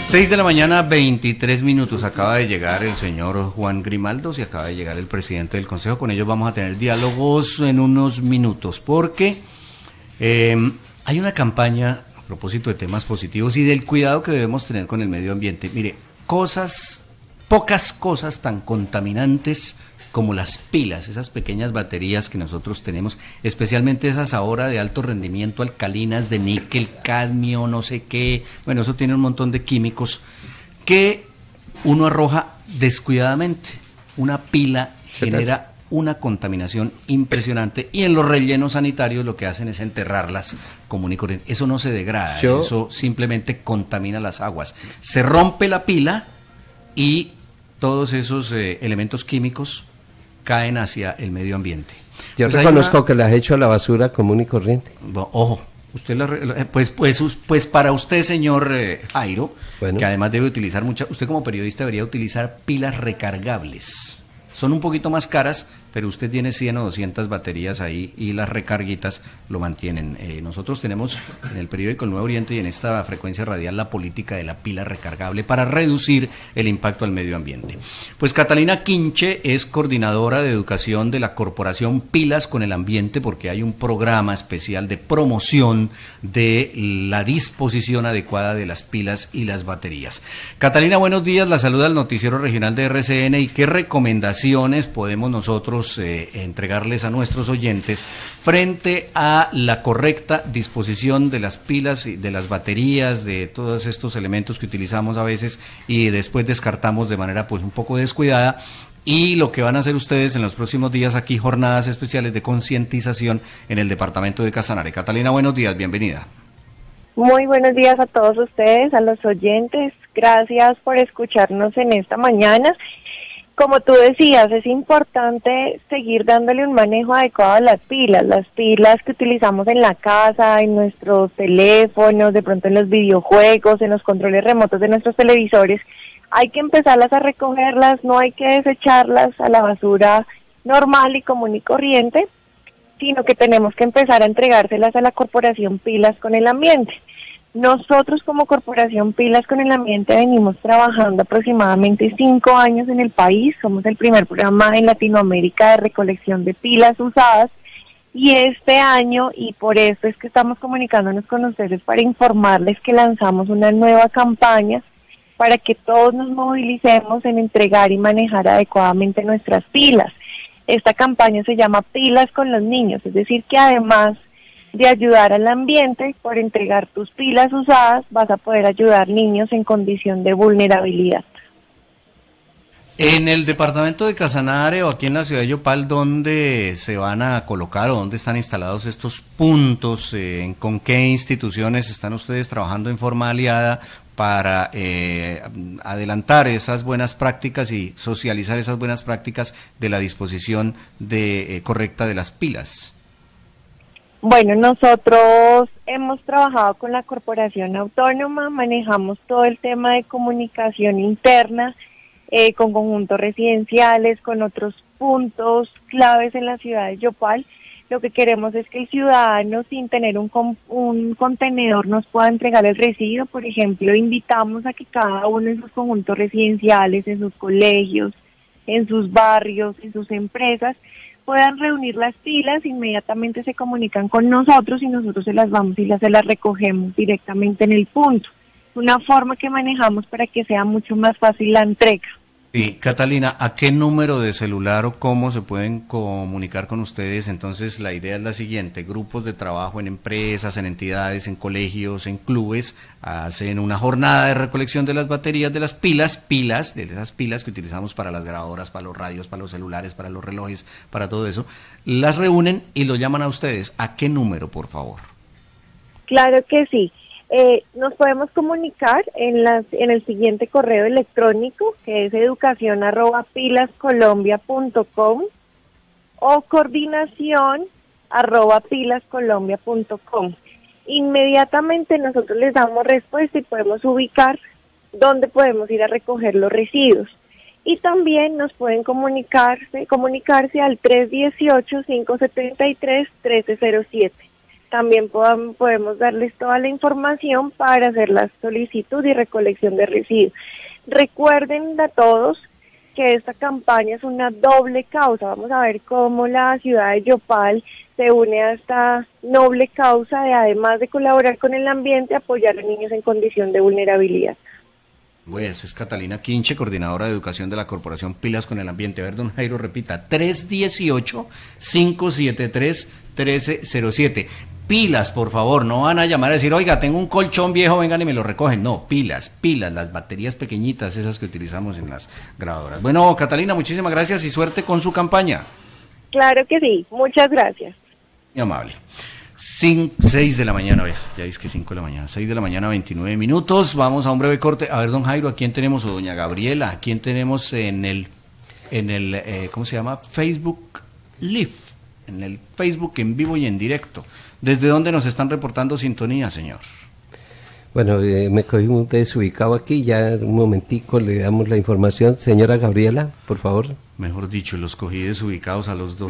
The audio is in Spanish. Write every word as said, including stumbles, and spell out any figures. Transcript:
seis de la mañana, veintitrés minutos. Acaba de llegar el señor Juan Grimaldos y acaba de llegar el presidente del Consejo. Con ellos vamos a tener diálogos en unos minutos, porque eh, hay una campaña a propósito de temas positivos y del cuidado que debemos tener con el medio ambiente. Mire, cosas, pocas cosas tan contaminantes como las pilas, esas pequeñas baterías que nosotros tenemos, especialmente esas ahora de alto rendimiento, alcalinas de níquel, cadmio, no sé qué, bueno, eso tiene un montón de químicos que uno arroja descuidadamente. Una pila genera una contaminación impresionante y en los rellenos sanitarios lo que hacen es enterrarlas común y corriente. Eso no se degrada, Yo... eso simplemente contamina las aguas. Se rompe la pila y todos esos eh, elementos químicos caen hacia el medio ambiente. Yo pues reconozco una... que las he hecho a la basura común y corriente. Bueno, ojo, usted la, pues, pues, pues para usted, señor eh, Jairo, bueno, que además debe utilizar mucha, usted como periodista debería utilizar pilas recargables. Son un poquito más caras, pero usted tiene cien o doscientas baterías ahí y las recarguitas lo mantienen. Eh, nosotros tenemos en el periódico El Nuevo Oriente y en esta frecuencia radial la política de la pila recargable para reducir el impacto al medio ambiente. Pues Catalina Quinche es coordinadora de educación de la corporación Pilas con el Ambiente, porque hay un programa especial de promoción de la disposición adecuada de las pilas y las baterías. Catalina, buenos días, la saluda el noticiero regional de R C N. ¿Y qué recomendaciones podemos nosotros Eh, entregarles a nuestros oyentes frente a la correcta disposición de las pilas y de las baterías, de todos estos elementos que utilizamos a veces y después descartamos de manera pues un poco descuidada? Y lo que van a hacer ustedes en los próximos días aquí, jornadas especiales de concientización en el departamento de Casanare. Catalina, buenos días, bienvenida. Muy buenos días a todos ustedes, a los oyentes. Gracias por escucharnos en esta mañana. Como tú decías, es importante seguir dándole un manejo adecuado a las pilas, las pilas que utilizamos en la casa, en nuestros teléfonos, de pronto en los videojuegos, en los controles remotos de nuestros televisores. Hay que empezarlas a recogerlas, no hay que desecharlas a la basura normal y común y corriente, sino que tenemos que empezar a entregárselas a la corporación Pilas con el Ambiente. Nosotros como Corporación Pilas con el Ambiente venimos trabajando aproximadamente cinco años en el país, somos el primer programa en Latinoamérica de recolección de pilas usadas y este año, y por eso es que estamos comunicándonos con ustedes para informarles que lanzamos una nueva campaña para que todos nos movilicemos en entregar y manejar adecuadamente nuestras pilas. Esta campaña se llama Pilas con los Niños, es decir que además de ayudar al ambiente, por entregar tus pilas usadas, vas a poder ayudar niños en condición de vulnerabilidad. En el departamento de Casanare o aquí en la ciudad de Yopal, ¿dónde se van a colocar o dónde están instalados estos puntos? Eh, ¿Con qué instituciones están ustedes trabajando en forma aliada para eh, adelantar esas buenas prácticas y socializar esas buenas prácticas de la disposición de, eh, correcta de las pilas? Bueno, nosotros hemos trabajado con la corporación autónoma, manejamos todo el tema de comunicación interna, eh, con conjuntos residenciales, con otros puntos claves en la ciudad de Yopal. Lo que queremos es que el ciudadano, sin tener un, un contenedor, nos pueda entregar el residuo. Por ejemplo, invitamos a que cada uno de sus conjuntos residenciales, en sus colegios, en sus barrios, en sus empresas, puedan reunir las pilas, inmediatamente se comunican con nosotros y nosotros se las vamos y las, se las recogemos directamente en el punto. Una forma que manejamos para que sea mucho más fácil la entrega. Sí, Catalina, ¿a qué número de celular o cómo se pueden comunicar con ustedes? Entonces la idea es la siguiente: grupos de trabajo en empresas, en entidades, en colegios, en clubes, hacen una jornada de recolección de las baterías de las pilas, pilas, de esas pilas que utilizamos para las grabadoras, para los radios, para los celulares, para los relojes, para todo eso, las reúnen y lo llaman a ustedes. ¿A qué número, por favor? Claro que sí. Eh, nos podemos comunicar en, las, en el siguiente correo electrónico, que es educación arroba pilascolombia punto com o coordinación arroba pilascolombia punto com. Inmediatamente nosotros les damos respuesta y podemos ubicar dónde podemos ir a recoger los residuos. Y también nos pueden comunicarse, comunicarse al tres uno ocho, cinco siete tres, uno tres cero siete. también podam, podemos darles toda la información para hacer la solicitud y recolección de residuos. Recuerden a todos que esta campaña es una doble causa. Vamos a ver cómo la ciudad de Yopal se une a esta noble causa de, además de colaborar con el ambiente, apoyar a niños en condición de vulnerabilidad. Pues es Catalina Quinche, coordinadora de educación de la Corporación Pilas con el Ambiente. A ver, don Jairo, repita, tres uno ocho, cinco siete tres, uno tres cero siete. Pilas, por favor, no van a llamar a decir, oiga, tengo un colchón viejo, vengan y me lo recogen. No, pilas, pilas, las baterías pequeñitas, esas que utilizamos en las grabadoras. Bueno, Catalina, muchísimas gracias y suerte con su campaña. Claro que sí, muchas gracias. Muy amable. seis de la mañana, ya, ya es que cinco de la mañana, seis de la mañana, veintinueve minutos, vamos a un breve corte. A ver, don Jairo, ¿a quién tenemos? O doña Gabriela, ¿a quién tenemos en el, en el eh, ¿cómo se llama? Facebook Live, en el Facebook en vivo y en directo. ¿Desde dónde nos están reportando sintonía, señor? Bueno, eh, me cogí un desubicado aquí, ya un momentico le damos la información. Señora Gabriela, por favor. Mejor dicho, los cogí desubicados a los dos.